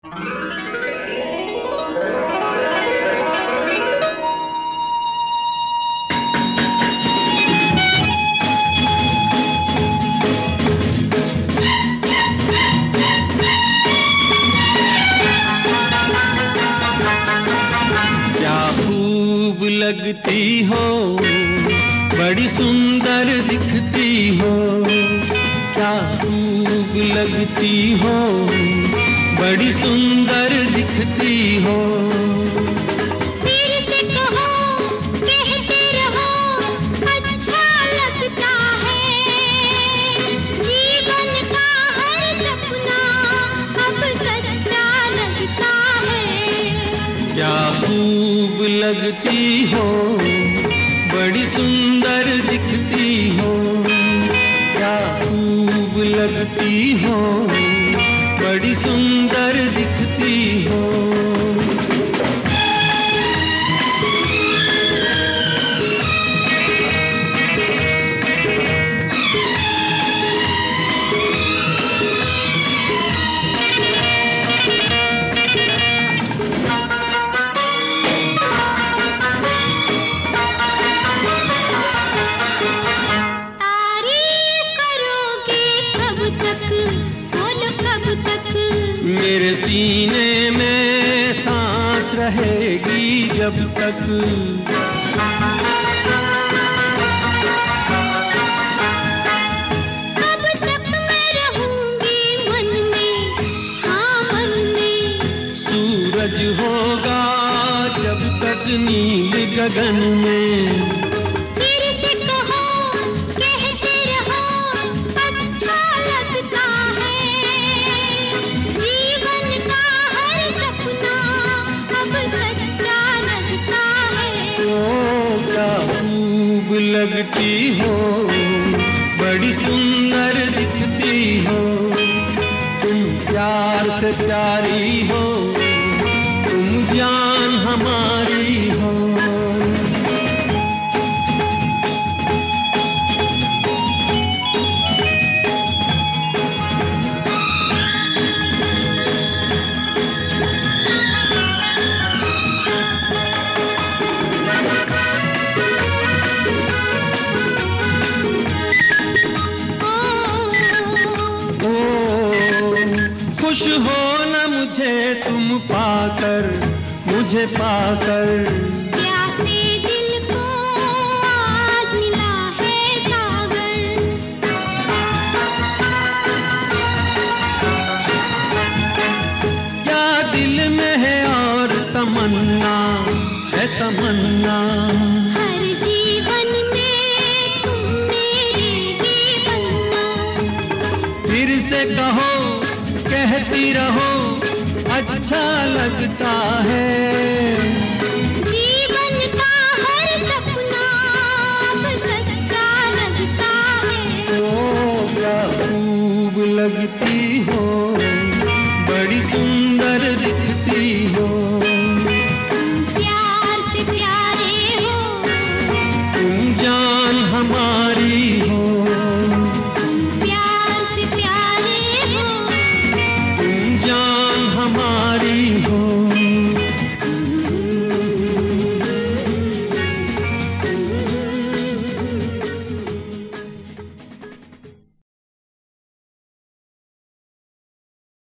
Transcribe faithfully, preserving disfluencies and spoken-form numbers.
लगती हो, बड़ी सुंदर दिखती हो, क्या खूब लगती हो, बड़ी सुंदर दिखती हो। फिर से कहो, कहते रहो, अच्छा लगता है, जीवन का हर सपना अब सच्चा लगता है। क्या खूब लगती हो, बड़ी सुंदर दिखती हो, क्या खूब लगती हो, बड़ी सुंदर दिखती हो। मेरे सीने में सांस रहेगी जब तक, तब तक मैं रहूंगी मन में, हाँ मन में। सूरज होगा जब तक नील गगन में। लगती हो, बड़ी सुंदर दिखती हो, तुम प्यार से प्यारी हो, तुम जान हमारी हो। खुश हो न मुझे तुम पाकर, मुझे पाकर, प्यासे दिल को आज मिला है सागर। क्या दिल में है और तमन्ना है तमन्ना, हर जीवन में तुम मेरे ही बनना। फिर से कहो, कहती रहो, अच्छा लगता है।